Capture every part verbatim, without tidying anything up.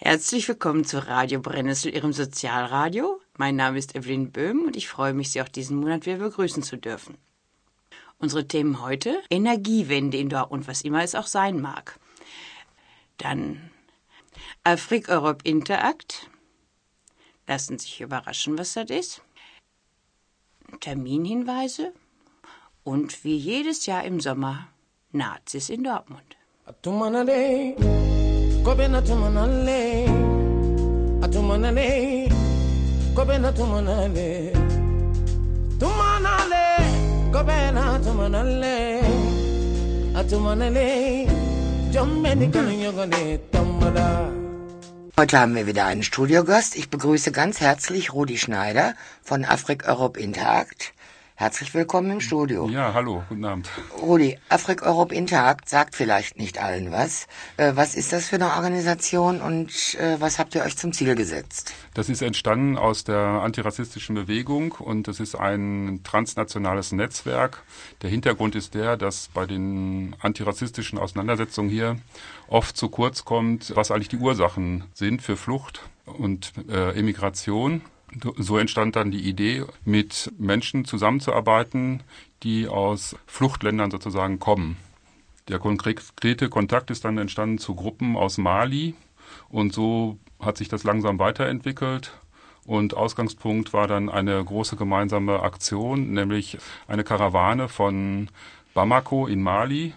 Herzlich willkommen zu Radio Brennnessel, Ihrem Sozialradio. Mein Name ist Evelyn Böhm und ich freue mich, Sie auch diesen Monat wieder begrüßen zu dürfen. Unsere Themen heute: Energiewende in Dortmund, was immer es auch sein mag. Dann Afrique Europe Interact. Lassen Sie sich überraschen, was das ist. Terminhinweise und wie jedes Jahr im Sommer Nazis in Dortmund. Atumanale, kobena tumanale, atumanale, kobena tumanale, tumanale, kobena tumanale, atumanale, jommeni kanyogane tamada. Heute haben wir wieder einen Studiogast. Ich begrüße ganz herzlich Rudi Schneider von Afrique Europe Interact. Herzlich willkommen im Studio. Ja, hallo, guten Abend. Rudi, Afrique Europe Interact sagt vielleicht nicht allen was. Äh, was ist das für eine Organisation und äh, was habt ihr euch zum Ziel gesetzt? Das ist entstanden aus der antirassistischen Bewegung und das ist ein transnationales Netzwerk. Der Hintergrund ist der, dass bei den antirassistischen Auseinandersetzungen hier oft zu kurz kommt, was eigentlich die Ursachen sind für Flucht und äh, Emigration. So entstand dann die Idee, mit Menschen zusammenzuarbeiten, die aus Fluchtländern sozusagen kommen. Der konkrete Kontakt ist dann entstanden zu Gruppen aus Mali und so hat sich das langsam weiterentwickelt. Und Ausgangspunkt war dann eine große gemeinsame Aktion, nämlich eine Karawane von Bamako in Mali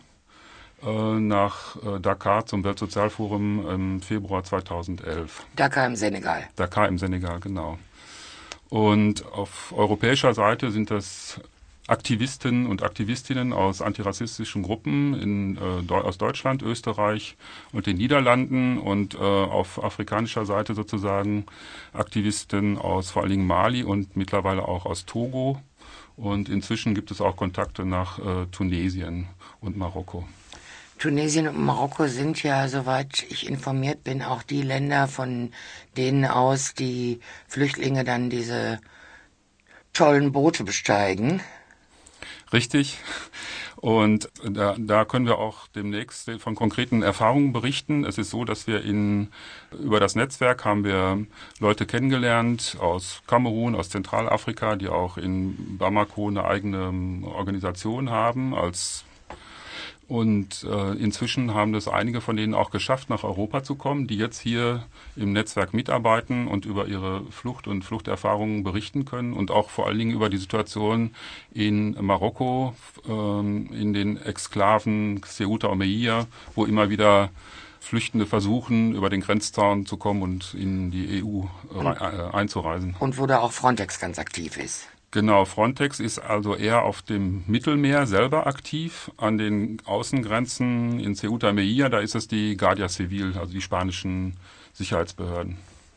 nach Dakar zum Weltsozialforum im Februar zweitausendelf. Dakar im Senegal. Dakar im Senegal, genau. Und auf europäischer Seite sind das Aktivisten und Aktivistinnen aus antirassistischen Gruppen in, äh, aus Deutschland, Österreich und den Niederlanden und äh, auf afrikanischer Seite sozusagen Aktivisten aus vor allen Dingen Mali und mittlerweile auch aus Togo. Und inzwischen gibt es auch Kontakte nach äh, Tunesien und Marokko. Tunesien und Marokko sind ja, soweit ich informiert bin, auch die Länder, von denen aus die Flüchtlinge dann diese tollen Boote besteigen. Richtig. Und da, da können wir auch demnächst von konkreten Erfahrungen berichten. Es ist so, dass wir in, über das Netzwerk haben wir Leute kennengelernt aus Kamerun, aus Zentralafrika, die auch in Bamako eine eigene Organisation haben als Und äh, inzwischen haben das einige von denen auch geschafft, nach Europa zu kommen, die jetzt hier im Netzwerk mitarbeiten und über ihre Flucht und Fluchterfahrungen berichten können und auch vor allen Dingen über die Situation in Marokko, ähm, in den Exklaven Ceuta und Melilla, wo immer wieder Flüchtende versuchen, über den Grenzzaun zu kommen und in die E U äh, einzureisen. Und wo da auch Frontex ganz aktiv ist. Genau, Frontex ist also eher auf dem Mittelmeer selber aktiv. An den Außengrenzen in Ceuta und Melilla, da ist es die Guardia Civil, also die spanischen Sicherheitsbehörden.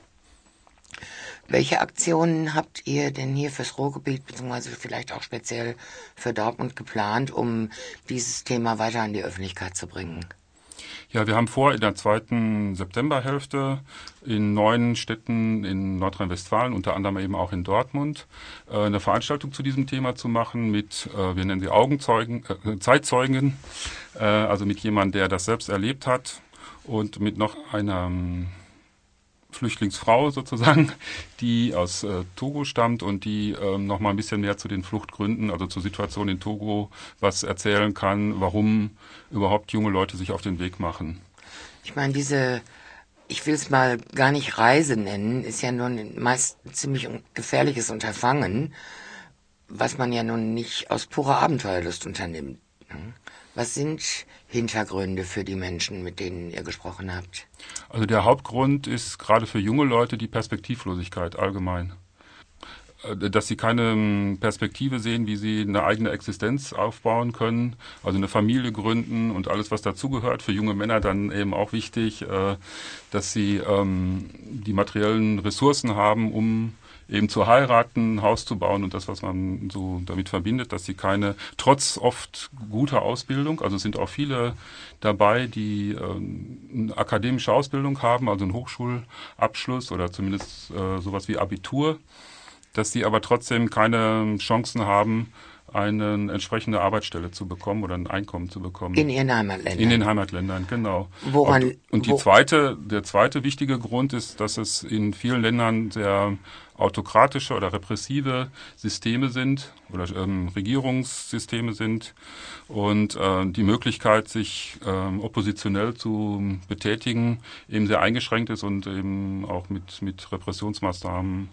Welche Aktionen habt ihr denn hier fürs Ruhrgebiet, beziehungsweise vielleicht auch speziell für Dortmund geplant, um dieses Thema weiter an die Öffentlichkeit zu bringen? Ja, wir haben vor, in der zweiten Septemberhälfte in neun Städten in Nordrhein-Westfalen, unter anderem eben auch in Dortmund, eine Veranstaltung zu diesem Thema zu machen mit, wir nennen sie Augenzeugen, äh, Zeitzeugen, äh, also mit jemandem, der das selbst erlebt hat und mit noch einer Flüchtlingsfrau sozusagen, die aus äh, Togo stammt und die äh, noch mal ein bisschen mehr zu den Fluchtgründen, also zur Situation in Togo, was erzählen kann, warum überhaupt junge Leute sich auf den Weg machen. Ich meine, diese, ich will es mal gar nicht Reise nennen, ist ja nun meist ein ziemlich gefährliches Unterfangen, was man ja nun nicht aus purer Abenteuerlust unternimmt. Was sind Hintergründe für die Menschen, mit denen ihr gesprochen habt? Also der Hauptgrund ist gerade für junge Leute die Perspektivlosigkeit allgemein. Dass sie keine Perspektive sehen, wie sie eine eigene Existenz aufbauen können, also eine Familie gründen und alles, was dazugehört. Für junge Männer dann eben auch wichtig, dass sie die materiellen Ressourcen haben, um eben zu heiraten, ein Haus zu bauen und das, was man so damit verbindet, dass sie keine, trotz oft guter Ausbildung, also es sind auch viele dabei, die ähm, eine akademische Ausbildung haben, also einen Hochschulabschluss oder zumindest äh, sowas wie Abitur, dass sie aber trotzdem keine Chancen haben, eine entsprechende Arbeitsstelle zu bekommen oder ein Einkommen zu bekommen. In ihren Heimatländern. In den Heimatländern, genau. Woran, und, und die wo, zweite, der zweite wichtige Grund ist, dass es in vielen Ländern sehr autokratische oder repressive Systeme sind oder ähm, Regierungssysteme sind und äh, die Möglichkeit, sich ähm, oppositionell zu betätigen, eben sehr eingeschränkt ist und eben auch mit, mit Repressionsmaßnahmen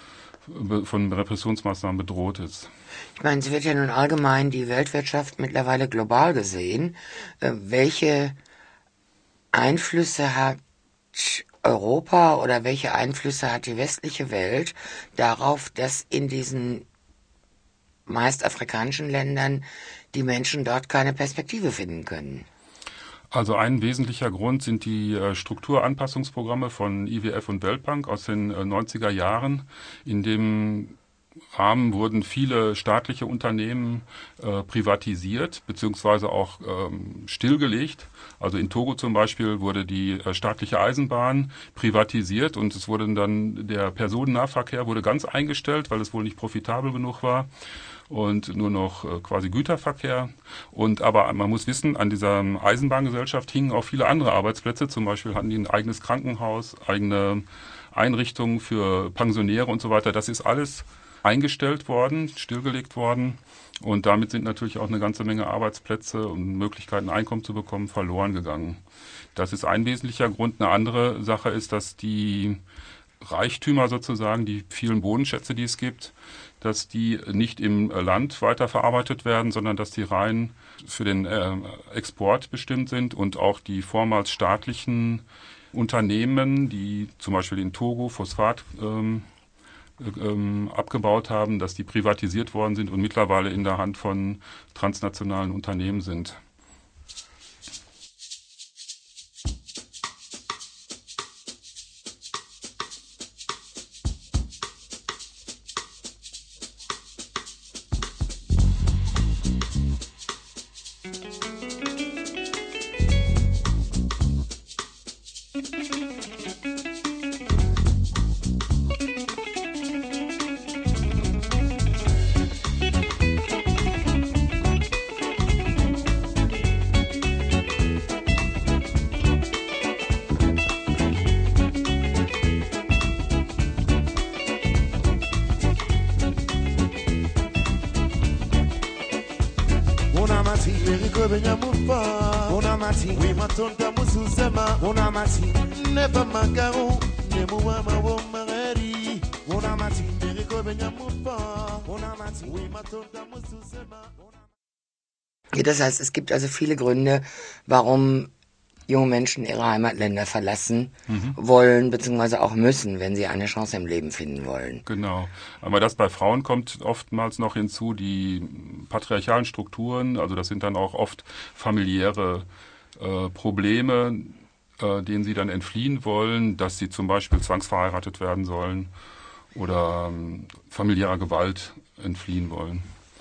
von Repressionsmaßnahmen bedroht ist. Ich meine, es wird ja nun allgemein die Weltwirtschaft mittlerweile global gesehen. Äh, welche Einflüsse hat Europa oder welche Einflüsse hat die westliche Welt darauf, dass in diesen meist afrikanischen Ländern die Menschen dort keine Perspektive finden können? Also ein wesentlicher Grund sind die äh, Strukturanpassungsprogramme von I W F und Weltbank aus den äh, neunziger Jahren. In dem Rahmen wurden viele staatliche Unternehmen äh, privatisiert beziehungsweise auch ähm, stillgelegt. Also in Togo zum Beispiel wurde die äh, staatliche Eisenbahn privatisiert und es wurde dann der Personennahverkehr wurde ganz eingestellt, weil es wohl nicht profitabel genug war. Und nur noch äh, quasi Güterverkehr. Und aber man muss wissen, an dieser Eisenbahngesellschaft hingen auch viele andere Arbeitsplätze. Zum Beispiel hatten die ein eigenes Krankenhaus, eigene Einrichtungen für Pensionäre und so weiter. Das ist alles eingestellt worden, stillgelegt worden. Und damit sind natürlich auch eine ganze Menge Arbeitsplätze und Möglichkeiten, Einkommen zu bekommen, verloren gegangen. Das ist ein wesentlicher Grund. Eine andere Sache ist, dass die Reichtümer sozusagen, die vielen Bodenschätze, die es gibt, dass die nicht im Land weiterverarbeitet werden, sondern dass die rein für den äh, Export bestimmt sind und auch die vormals staatlichen Unternehmen, die zum Beispiel in Togo Phosphat ähm, ähm, abgebaut haben, dass die privatisiert worden sind und mittlerweile in der Hand von transnationalen Unternehmen sind. Das heißt, es gibt also viele Gründe, warum junge Menschen ihre Heimatländer verlassen mhm. wollen, beziehungsweise auch müssen, wenn sie eine Chance im Leben finden wollen. Genau. Aber das bei Frauen kommt oftmals noch hinzu, die patriarchalen Strukturen, also das sind dann auch oft familiäre äh, Probleme, äh, denen sie dann entfliehen wollen, dass sie zum Beispiel zwangsverheiratet werden sollen oder ähm, familiärer Gewalt entfliehen wollen.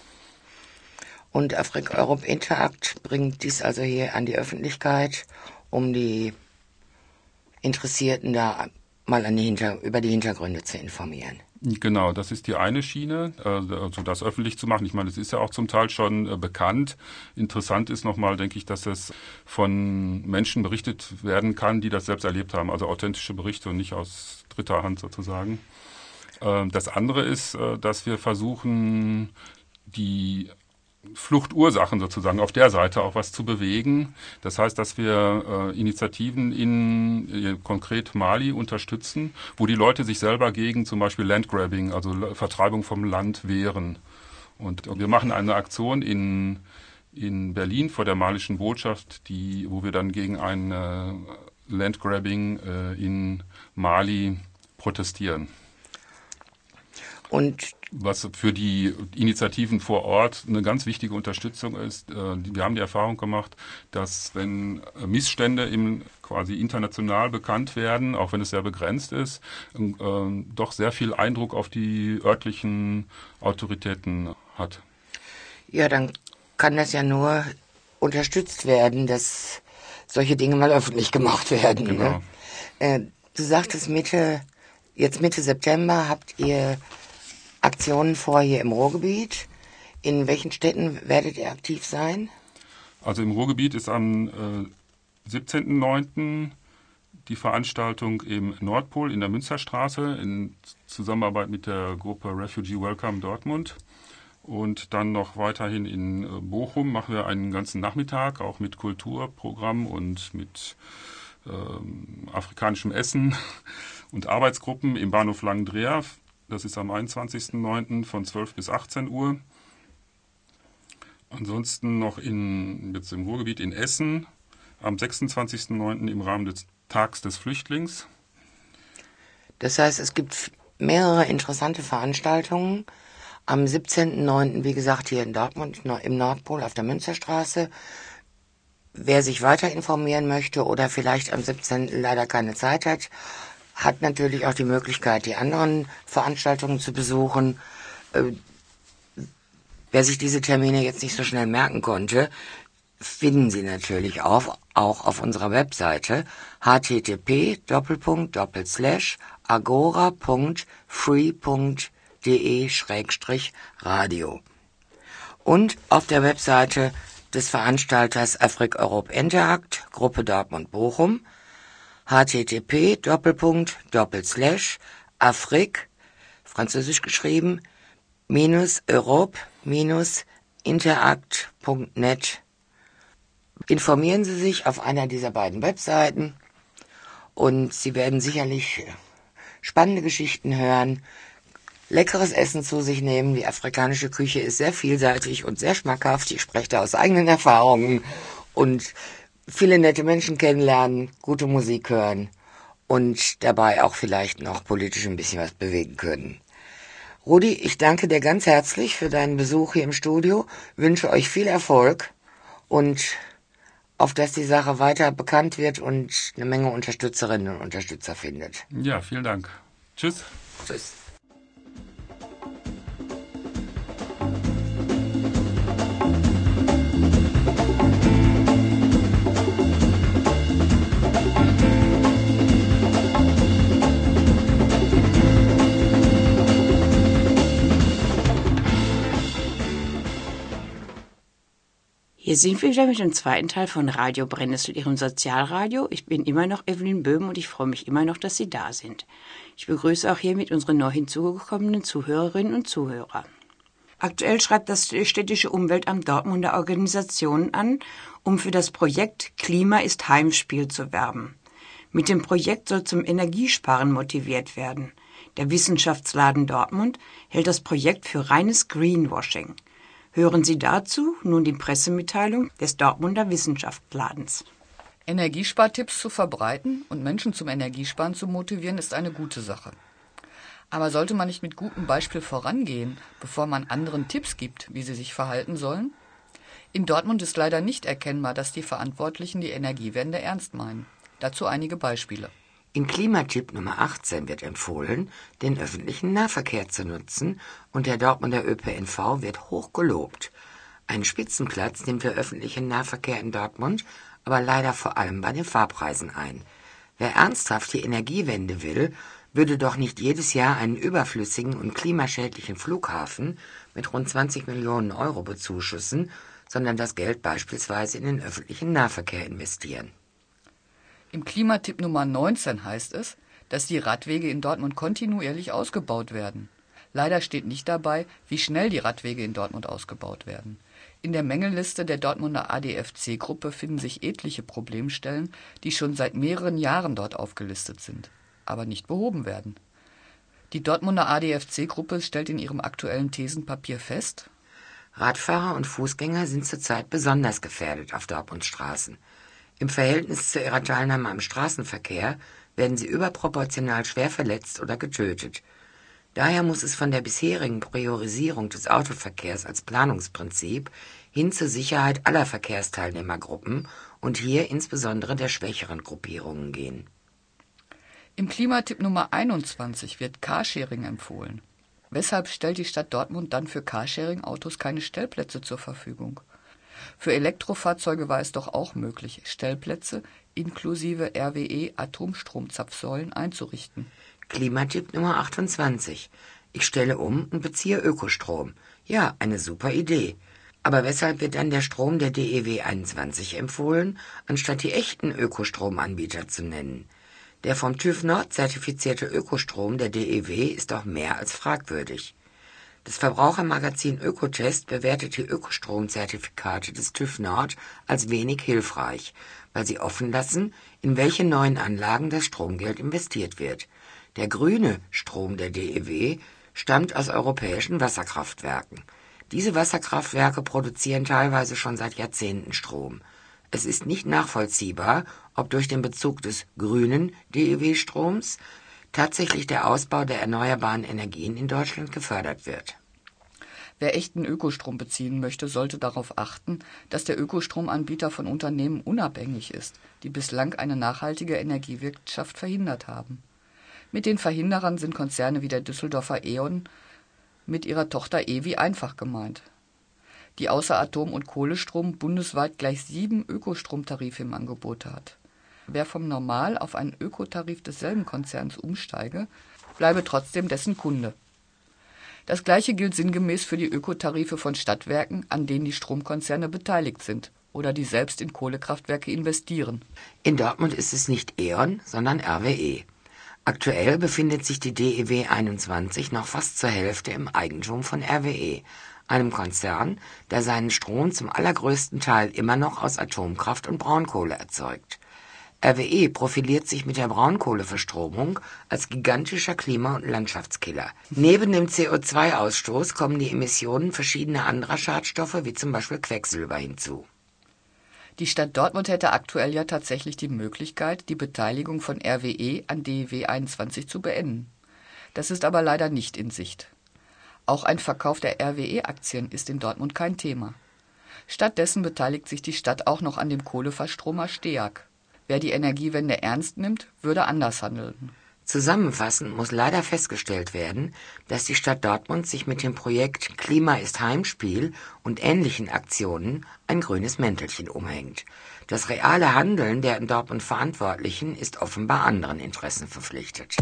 Und Afrika Europe Interact bringt dies also hier an die Öffentlichkeit, um die Interessierten da mal an die Hinter- über die Hintergründe zu informieren. Genau, das ist die eine Schiene, also das öffentlich zu machen. Ich meine, es ist ja auch zum Teil schon bekannt. Interessant ist nochmal, denke ich, dass es von Menschen berichtet werden kann, die das selbst erlebt haben. Also authentische Berichte und nicht aus dritter Hand sozusagen. Das andere ist, dass wir versuchen, die Fluchtursachen sozusagen auf der Seite auch was zu bewegen. Das heißt, dass wir äh, Initiativen in äh, konkret Mali unterstützen, wo die Leute sich selber gegen zum Beispiel Landgrabbing, also L- Vertreibung vom Land wehren. Und wir machen eine Aktion in in Berlin vor der malischen Botschaft, die, wo wir dann gegen ein äh, Landgrabbing äh, in Mali protestieren. Und was für die Initiativen vor Ort eine ganz wichtige Unterstützung ist. Wir haben die Erfahrung gemacht, dass wenn Missstände im, quasi international bekannt werden, auch wenn es sehr begrenzt ist, doch sehr viel Eindruck auf die örtlichen Autoritäten hat. Ja, dann kann das ja nur unterstützt werden, dass solche Dinge mal öffentlich gemacht werden. Genau. Ne? Äh, du sagtest Mitte, jetzt Mitte September habt ihr Aktionen vor hier im Ruhrgebiet. In welchen Städten werdet ihr aktiv sein? Also im Ruhrgebiet ist am äh, siebzehnten neunten die Veranstaltung im Nordpol in der Münsterstraße in Zusammenarbeit mit der Gruppe Refugee Welcome Dortmund. Und dann noch weiterhin in äh, Bochum machen wir einen ganzen Nachmittag, auch mit Kulturprogramm und mit ähm, afrikanischem Essen und Arbeitsgruppen im Bahnhof Langendreer. Das ist am einundzwanzigsten neunten von zwölf bis achtzehn Uhr. Ansonsten noch in, jetzt im Ruhrgebiet in Essen am sechsundzwanzigsten neunten im Rahmen des Tags des Flüchtlings. Das heißt, es gibt mehrere interessante Veranstaltungen. Am siebzehnten neunten, wie gesagt, hier in Dortmund im Nordpol auf der Münsterstraße. Wer sich weiter informieren möchte oder vielleicht am siebzehnten leider keine Zeit hat, hat natürlich auch die Möglichkeit, die anderen Veranstaltungen zu besuchen. Äh, wer sich diese Termine jetzt nicht so schnell merken konnte, finden Sie natürlich auch, auch auf unserer Webseite h t t p doppelpunkt doppelt slash agora punkt free punkt d e schrägstrich radio und auf der Webseite des Veranstalters Afrik Europe Interact, Gruppe Dortmund Bochum, h t t p doppelpunkt doppelt slash Afrik, französisch geschrieben, minus Europe minus interact punkt net. Informieren Sie sich auf einer dieser beiden Webseiten und Sie werden sicherlich spannende Geschichten hören, leckeres Essen zu sich nehmen. Die afrikanische Küche ist sehr vielseitig und sehr schmackhaft. Ich spreche da aus eigenen Erfahrungen und viele nette Menschen kennenlernen, gute Musik hören und dabei auch vielleicht noch politisch ein bisschen was bewegen können. Rudi, ich danke dir ganz herzlich für deinen Besuch hier im Studio, wünsche euch viel Erfolg und auf dass die Sache weiter bekannt wird und eine Menge Unterstützerinnen und Unterstützer findet. Ja, vielen Dank. Tschüss. Tschüss. Hier sind wir wieder mit dem zweiten Teil von Radio Brennnessel, Ihrem Sozialradio. Ich bin immer noch Evelyn Böhm und ich freue mich immer noch, dass Sie da sind. Ich begrüße auch hiermit unsere neu hinzugekommenen Zuhörerinnen und Zuhörer. Aktuell schreibt das städtische Umweltamt Dortmunder Organisationen an, um für das Projekt Klima ist Heimspiel zu werben. Mit dem Projekt soll zum Energiesparen motiviert werden. Der Wissenschaftsladen Dortmund hält das Projekt für reines Greenwashing. Hören Sie dazu nun die Pressemitteilung des Dortmunder Wissenschaftsladens. Energiespartipps zu verbreiten und Menschen zum Energiesparen zu motivieren, ist eine gute Sache. Aber sollte man nicht mit gutem Beispiel vorangehen, bevor man anderen Tipps gibt, wie sie sich verhalten sollen? In Dortmund ist leider nicht erkennbar, dass die Verantwortlichen die Energiewende ernst meinen. Dazu einige Beispiele. In Klimatipp Nummer achtzehn wird empfohlen, den öffentlichen Nahverkehr zu nutzen und der Dortmunder Ö P N V wird hoch gelobt. Einen Spitzenplatz nimmt der öffentliche Nahverkehr in Dortmund aber leider vor allem bei den Fahrpreisen ein. Wer ernsthaft die Energiewende will, würde doch nicht jedes Jahr einen überflüssigen und klimaschädlichen Flughafen mit rund zwanzig Millionen Euro bezuschussen, sondern das Geld beispielsweise in den öffentlichen Nahverkehr investieren. Im Klimatipp Nummer neunzehn heißt es, dass die Radwege in Dortmund kontinuierlich ausgebaut werden. Leider steht nicht dabei, wie schnell die Radwege in Dortmund ausgebaut werden. In der Mängelliste der Dortmunder A D F C-Gruppe finden sich etliche Problemstellen, die schon seit mehreren Jahren dort aufgelistet sind, aber nicht behoben werden. Die Dortmunder A D F C-Gruppe stellt in ihrem aktuellen Thesenpapier fest: Radfahrer und Fußgänger sind zurzeit besonders gefährdet auf Dortmunds Straßen. Im Verhältnis zu ihrer Teilnahme am Straßenverkehr werden sie überproportional schwer verletzt oder getötet. Daher muss es von der bisherigen Priorisierung des Autoverkehrs als Planungsprinzip hin zur Sicherheit aller Verkehrsteilnehmergruppen und hier insbesondere der schwächeren Gruppierungen gehen. Im Klimatipp Nummer einundzwanzig wird Carsharing empfohlen. Weshalb stellt die Stadt Dortmund dann für Carsharing-Autos keine Stellplätze zur Verfügung? Für Elektrofahrzeuge war es doch auch möglich, Stellplätze inklusive R W E-Atomstromzapfsäulen einzurichten. Klimatipp Nummer achtundzwanzig. Ich stelle um und beziehe Ökostrom. Ja, eine super Idee. Aber weshalb wird dann der Strom der D E W einundzwanzig empfohlen, anstatt die echten Ökostromanbieter zu nennen? Der vom TÜV Nord zertifizierte Ökostrom der D E W ist doch mehr als fragwürdig. Das Verbrauchermagazin Ökotest bewertet die Ökostromzertifikate des TÜV Nord als wenig hilfreich, weil sie offen lassen, in welche neuen Anlagen das Stromgeld investiert wird. Der grüne Strom der D E W stammt aus europäischen Wasserkraftwerken. Diese Wasserkraftwerke produzieren teilweise schon seit Jahrzehnten Strom. Es ist nicht nachvollziehbar, ob durch den Bezug des grünen D E W-Stroms tatsächlich der Ausbau der erneuerbaren Energien in Deutschland gefördert wird. Wer echten Ökostrom beziehen möchte, sollte darauf achten, dass der Ökostromanbieter von Unternehmen unabhängig ist, die bislang eine nachhaltige Energiewirtschaft verhindert haben. Mit den Verhinderern sind Konzerne wie der Düsseldorfer E.ON mit ihrer Tochter E W I einfach gemeint, die außer Atom- und Kohlestrom bundesweit gleich sieben Ökostromtarife im Angebot hat. Wer vom Normal- auf einen Ökotarif desselben Konzerns umsteige, bleibe trotzdem dessen Kunde. Das Gleiche gilt sinngemäß für die Ökotarife von Stadtwerken, an denen die Stromkonzerne beteiligt sind oder die selbst in Kohlekraftwerke investieren. In Dortmund ist es nicht E.ON, sondern R W E. Aktuell befindet sich die D E W einundzwanzig noch fast zur Hälfte im Eigentum von R W E, einem Konzern, der seinen Strom zum allergrößten Teil immer noch aus Atomkraft und Braunkohle erzeugt. R W E profiliert sich mit der Braunkohleverstromung als gigantischer Klima- und Landschaftskiller. Neben dem C O zwei Ausstoß kommen die Emissionen verschiedener anderer Schadstoffe, wie zum Beispiel Quecksilber, hinzu. Die Stadt Dortmund hätte aktuell ja tatsächlich die Möglichkeit, die Beteiligung von R W E an D E W einundzwanzig zu beenden. Das ist aber leider nicht in Sicht. Auch ein Verkauf der R W E-Aktien ist in Dortmund kein Thema. Stattdessen beteiligt sich die Stadt auch noch an dem Kohleverstromer STEAG. Wer die Energiewende ernst nimmt, würde anders handeln. Zusammenfassend muss leider festgestellt werden, dass die Stadt Dortmund sich mit dem Projekt Klima ist Heimspiel und ähnlichen Aktionen ein grünes Mäntelchen umhängt. Das reale Handeln der in Dortmund Verantwortlichen ist offenbar anderen Interessen verpflichtet.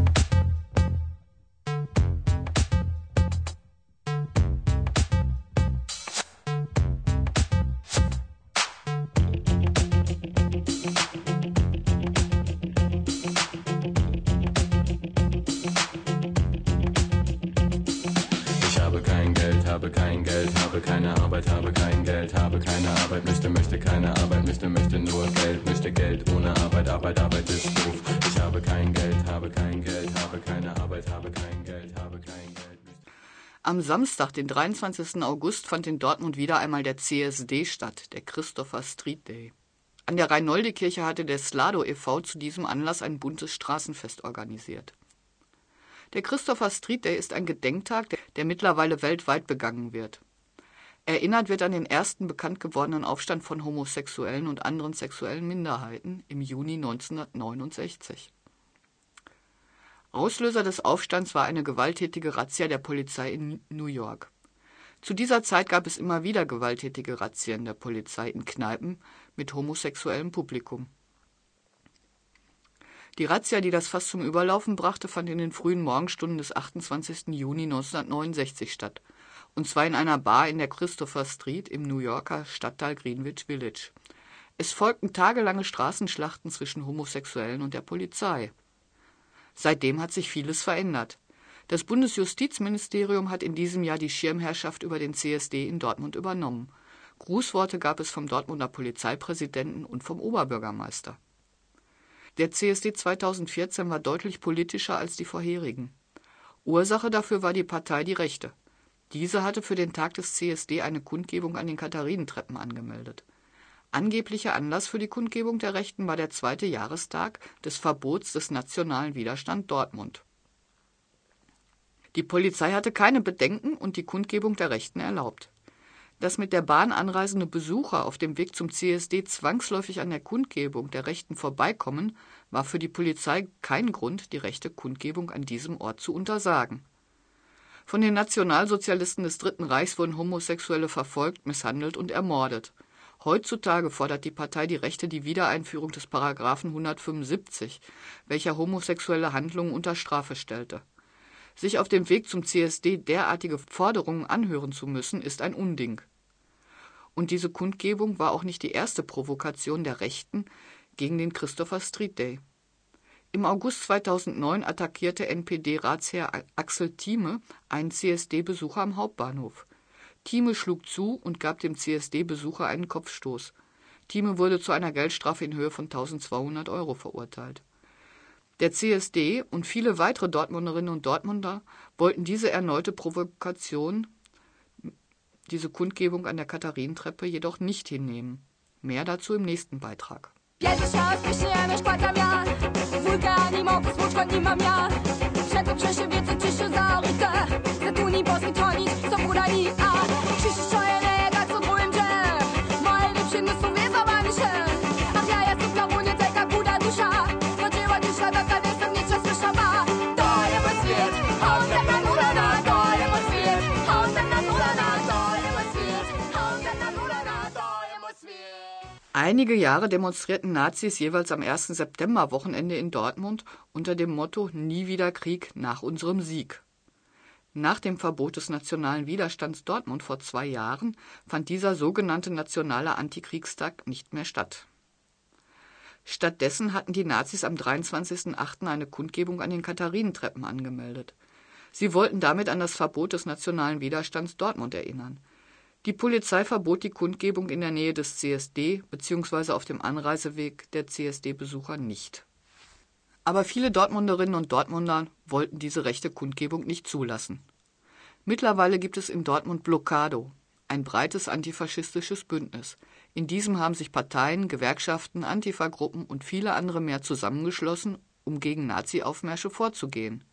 Habe kein Geld, habe keine Arbeit, habe kein Geld, habe keine Arbeit, möchte, möchte keine Arbeit, möchte, möchte nur Geld, möchte Geld ohne Arbeit, Arbeit, Arbeit ist doof. Ich habe kein Geld, habe kein Geld, habe keine Arbeit, habe kein Geld, habe kein Geld. Am Samstag, den dreiundzwanzigsten August, fand in Dortmund wieder einmal der C S D statt, der Christopher Street Day. An der Rhein-Nolde-Kirche hatte der Slado e V zu diesem Anlass ein buntes Straßenfest organisiert. Der Christopher Street Day ist ein Gedenktag, der, der mittlerweile weltweit begangen wird. Erinnert wird an den ersten bekannt gewordenen Aufstand von Homosexuellen und anderen sexuellen Minderheiten im Juni neunzehnhundertneunundsechzig. Auslöser des Aufstands war eine gewalttätige Razzia der Polizei in New York. Zu dieser Zeit gab es immer wieder gewalttätige Razzien der Polizei in Kneipen mit homosexuellem Publikum. Die Razzia, die das Fass zum Überlaufen brachte, fand in den frühen Morgenstunden des achtundzwanzigsten Juni neunzehnhundertneunundsechzig statt, und zwar in einer Bar in der Christopher Street im New Yorker Stadtteil Greenwich Village. Es folgten tagelange Straßenschlachten zwischen Homosexuellen und der Polizei. Seitdem hat sich vieles verändert. Das Bundesjustizministerium hat in diesem Jahr die Schirmherrschaft über den C S D in Dortmund übernommen. Grußworte gab es vom Dortmunder Polizeipräsidenten und vom Oberbürgermeister. Der C S D zweitausendvierzehn war deutlich politischer als die vorherigen. Ursache dafür war die Partei Die Rechte. Diese hatte für den Tag des C S D eine Kundgebung an den Katharinentreppen angemeldet. Angeblicher Anlass für die Kundgebung der Rechten war der zweite Jahrestag des Verbots des nationalen Widerstand Dortmund. Die Polizei hatte keine Bedenken und die Kundgebung der Rechten erlaubt. Dass mit der Bahn anreisende Besucher auf dem Weg zum C S D zwangsläufig an der Kundgebung der Rechten vorbeikommen, war für die Polizei kein Grund, die rechte Kundgebung an diesem Ort zu untersagen. Von den Nationalsozialisten des Dritten Reichs wurden Homosexuelle verfolgt, misshandelt und ermordet. Heutzutage fordert die Partei Die Rechte die Wiedereinführung des Paragraphen hundertfünfundsiebzig, welcher homosexuelle Handlungen unter Strafe stellte. Sich auf dem Weg zum C S D derartige Forderungen anhören zu müssen, ist ein Unding. Und diese Kundgebung war auch nicht die erste Provokation der Rechten gegen den Christopher Street Day. Im August zweitausendneun attackierte N P D-Ratsherr Axel Thieme einen C S D-Besucher am Hauptbahnhof. Thieme schlug zu und gab dem C S D-Besucher einen Kopfstoß. Thieme wurde zu einer Geldstrafe in Höhe von eintausendzweihundert Euro verurteilt. Der C S D und viele weitere Dortmunderinnen und Dortmunder wollten diese erneute Provokation, diese Kundgebung an der Katharinentreppe, jedoch nicht hinnehmen. Mehr dazu im nächsten Beitrag. Jedzie się, śmieszniejemy, szkłata miar Dwójka animałków, słóczko nie mam ja Przeto przesie wiece, czy się zaorite Zetuni poski tronić, co kurali A Krzyszy szojene, tak co dwojem dże Moje lepsze nysą wiezowani się A ja jestem na łonie, taka kuda dusza Do dzieła dusza, taka desem, nie czas wyszaba To jest mój świat, on taka nulana To jest mój świat, on taka nulana To jest mój świat, on taka nulana To jest mój świat. Einige Jahre demonstrierten Nazis jeweils am ersten Septemberwochenende in Dortmund unter dem Motto Nie wieder Krieg nach unserem Sieg. Nach dem Verbot des nationalen Widerstands Dortmund vor zwei Jahren fand dieser sogenannte nationale Antikriegstag nicht mehr statt. Stattdessen hatten die Nazis am dreiundzwanzigsten achten eine Kundgebung an den Katharinentreppen angemeldet. Sie wollten damit an das Verbot des nationalen Widerstands Dortmund erinnern. Die Polizei verbot die Kundgebung in der Nähe des C S D bzw. auf dem Anreiseweg der C S D-Besucher nicht. Aber viele Dortmunderinnen und Dortmunder wollten diese rechte Kundgebung nicht zulassen. Mittlerweile gibt es in Dortmund Blockado, ein breites antifaschistisches Bündnis. In diesem haben sich Parteien, Gewerkschaften, Antifa-Gruppen und viele andere mehr zusammengeschlossen, um gegen Nazi-Aufmärsche vorzugehen.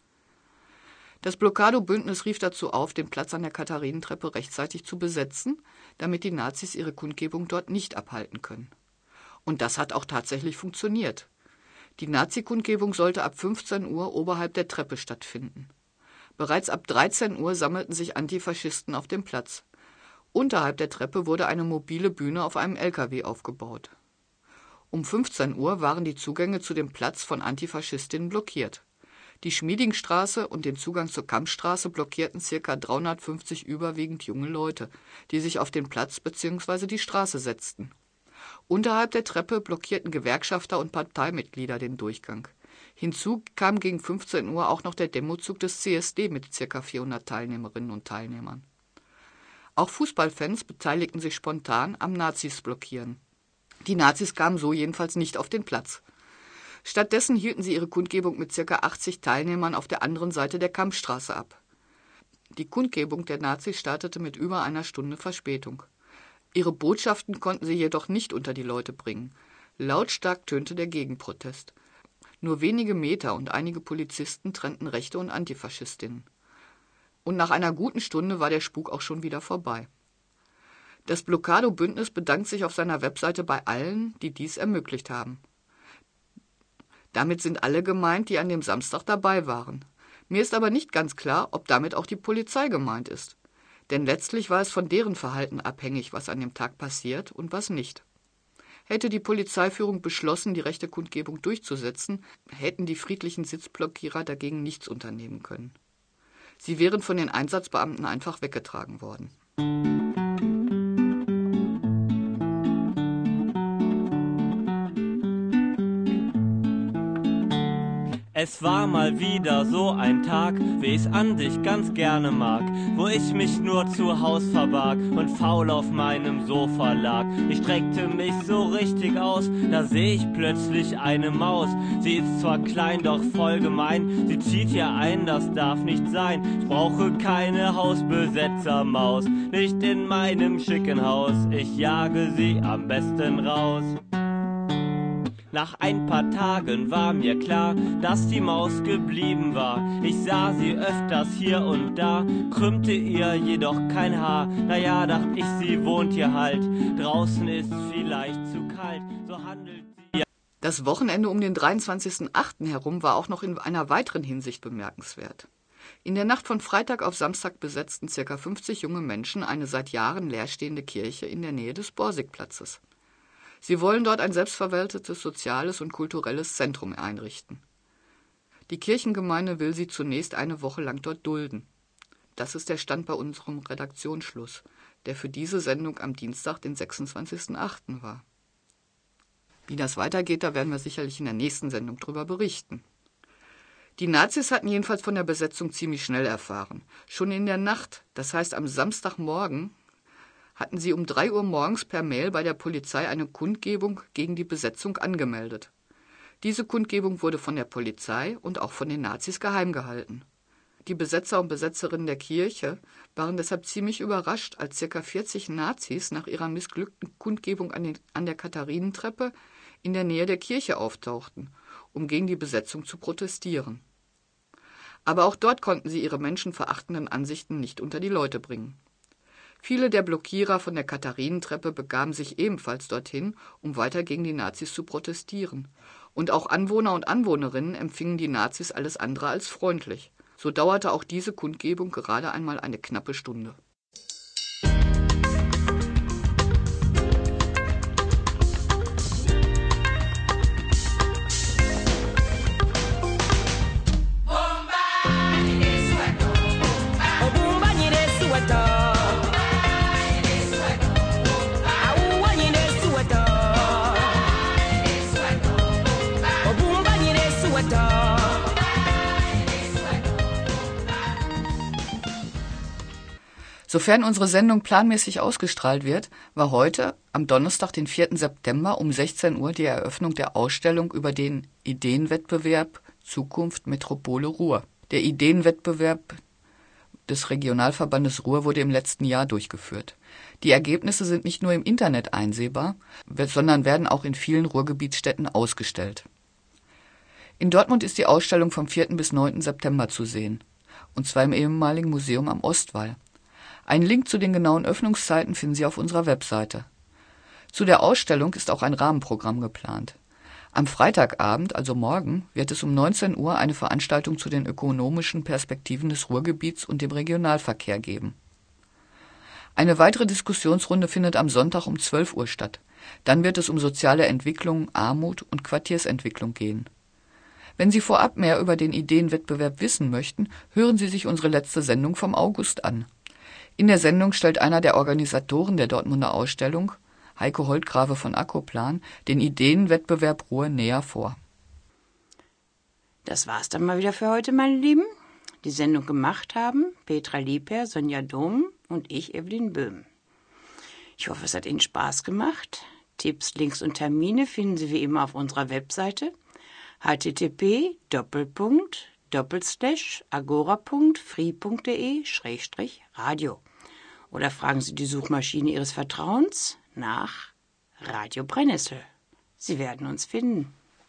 Das Blockado-Bündnis rief dazu auf, den Platz an der Katharinentreppe rechtzeitig zu besetzen, damit die Nazis ihre Kundgebung dort nicht abhalten können. Und das hat auch tatsächlich funktioniert. Die Nazi-Kundgebung sollte ab fünfzehn Uhr oberhalb der Treppe stattfinden. Bereits ab dreizehn Uhr sammelten sich Antifaschisten auf dem Platz. Unterhalb der Treppe wurde eine mobile Bühne auf einem L K W aufgebaut. Um fünfzehn Uhr waren die Zugänge zu dem Platz von Antifaschistinnen blockiert. Die Schmiedingstraße und den Zugang zur Kampfstraße blockierten ca. dreihundertfünfzig überwiegend junge Leute, die sich auf den Platz bzw. die Straße setzten. Unterhalb der Treppe blockierten Gewerkschafter und Parteimitglieder den Durchgang. Hinzu kam gegen fünfzehn Uhr auch noch der Demozug des C S D mit ca. vierhundert Teilnehmerinnen und Teilnehmern. Auch Fußballfans beteiligten sich spontan am Nazis-Blockieren. Die Nazis kamen so jedenfalls nicht auf den Platz. Stattdessen hielten sie ihre Kundgebung mit ca. achtzig Teilnehmern auf der anderen Seite der Kampfstraße ab. Die Kundgebung der Nazis startete mit über einer Stunde Verspätung. Ihre Botschaften konnten sie jedoch nicht unter die Leute bringen. Lautstark tönte der Gegenprotest. Nur wenige Meter und einige Polizisten trennten Rechte und Antifaschistinnen. Und nach einer guten Stunde war der Spuk auch schon wieder vorbei. Das Blockado-Bündnis bedankt sich auf seiner Webseite bei allen, die dies ermöglicht haben. Damit sind alle gemeint, die an dem Samstag dabei waren. Mir ist aber nicht ganz klar, ob damit auch die Polizei gemeint ist. Denn letztlich war es von deren Verhalten abhängig, was an dem Tag passiert und was nicht. Hätte die Polizeiführung beschlossen, die rechte Kundgebung durchzusetzen, hätten die friedlichen Sitzblockierer dagegen nichts unternehmen können. Sie wären von den Einsatzbeamten einfach weggetragen worden. Es war mal wieder so ein Tag, wie ich's an sich ganz gerne mag, wo ich mich nur zu Haus verbarg und faul auf meinem Sofa lag. Ich streckte mich so richtig aus, da seh ich plötzlich eine Maus. Sie ist zwar klein, doch voll gemein, sie zieht hier ein, das darf nicht sein. Ich brauche keine Hausbesetzermaus, nicht in meinem schicken Haus, ich jage sie am besten raus. Nach ein paar Tagen war mir klar, dass die Maus geblieben war. Ich sah sie öfters hier und da, krümmte ihr jedoch kein Haar. Naja, dacht ich, sie wohnt hier halt, draußen ist vielleicht zu kalt, so handelt sie. Das Wochenende um den dreiundzwanzigsten achten herum war auch noch in einer weiteren Hinsicht bemerkenswert. In der Nacht von Freitag auf Samstag besetzten ca. fünfzig junge Menschen eine seit Jahren leerstehende Kirche in der Nähe des Borsigplatzes. Sie wollen dort ein selbstverwaltetes soziales und kulturelles Zentrum einrichten. Die Kirchengemeinde will sie zunächst eine Woche lang dort dulden. Das ist der Stand bei unserem Redaktionsschluss, der für diese Sendung am Dienstag, den sechsundzwanzigsten achten war. Wie das weitergeht, da werden wir sicherlich in der nächsten Sendung drüber berichten. Die Nazis hatten jedenfalls von der Besetzung ziemlich schnell erfahren. Schon in der Nacht, das heißt am Samstagmorgen, hatten sie um drei Uhr morgens per Mail bei der Polizei eine Kundgebung gegen die Besetzung angemeldet. Diese Kundgebung wurde von der Polizei und auch von den Nazis geheim gehalten. Die Besetzer und Besetzerinnen der Kirche waren deshalb ziemlich überrascht, als ca. vierzig Nazis nach ihrer missglückten Kundgebung an, den, an der Katharinentreppe in der Nähe der Kirche auftauchten, um gegen die Besetzung zu protestieren. Aber auch dort konnten sie ihre menschenverachtenden Ansichten nicht unter die Leute bringen. Viele der Blockierer von der Katharinentreppe begaben sich ebenfalls dorthin, um weiter gegen die Nazis zu protestieren. Und auch Anwohner und Anwohnerinnen empfingen die Nazis alles andere als freundlich. So dauerte auch diese Kundgebung gerade einmal eine knappe Stunde. Sofern unsere Sendung planmäßig ausgestrahlt wird, war heute, am Donnerstag, den vierten September um sechzehn Uhr die Eröffnung der Ausstellung über den Ideenwettbewerb Zukunft Metropole Ruhr. Der Ideenwettbewerb des Regionalverbandes Ruhr wurde im letzten Jahr durchgeführt. Die Ergebnisse sind nicht nur im Internet einsehbar, sondern werden auch in vielen Ruhrgebietsstädten ausgestellt. In Dortmund ist die Ausstellung vom vierten bis neunten September zu sehen, und zwar im ehemaligen Museum am Ostwall. Einen Link zu den genauen Öffnungszeiten finden Sie auf unserer Webseite. Zu der Ausstellung ist auch ein Rahmenprogramm geplant. Am Freitagabend, also morgen, wird es um neunzehn Uhr eine Veranstaltung zu den ökonomischen Perspektiven des Ruhrgebiets und dem Regionalverkehr geben. Eine weitere Diskussionsrunde findet am Sonntag um zwölf Uhr statt. Dann wird es um soziale Entwicklung, Armut und Quartiersentwicklung gehen. Wenn Sie vorab mehr über den Ideenwettbewerb wissen möchten, hören Sie sich unsere letzte Sendung vom August an. In der Sendung stellt einer der Organisatoren der Dortmunder Ausstellung, Heiko Holtgrave von Akkoplan, den Ideenwettbewerb Ruhr näher vor. Das war's dann mal wieder für heute, meine Lieben. Die Sendung gemacht haben Petra Lieper, Sonja Dom und ich, Evelyn Böhm. Ich hoffe, es hat Ihnen Spaß gemacht. Tipps, Links und Termine finden Sie wie immer auf unserer Webseite h t t p Doppelpunkt Doppelslash agora punkt free punkt de Schrägstrich Radio. Oder fragen Sie die Suchmaschine Ihres Vertrauens nach Radio Brennnessel. Sie werden uns finden.